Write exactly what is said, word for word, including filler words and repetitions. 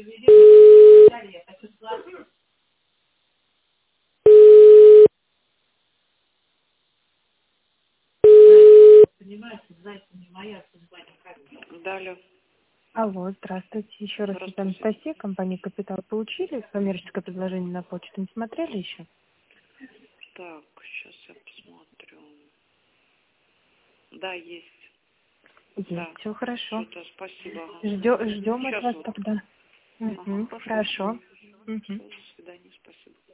Далее. Алло, здравствуйте. Еще раз, это Анастасия, компания «Капитал». Получили коммерческое предложение на почту? Не смотрели еще? Так, сейчас я посмотрю. Да, есть. Есть, Да. все хорошо. Что-то, спасибо. Ждем, ждем от Сейчас вас вот. тогда. Ага, Угу, хорошо. хорошо. Угу. Всё, до свидания, спасибо.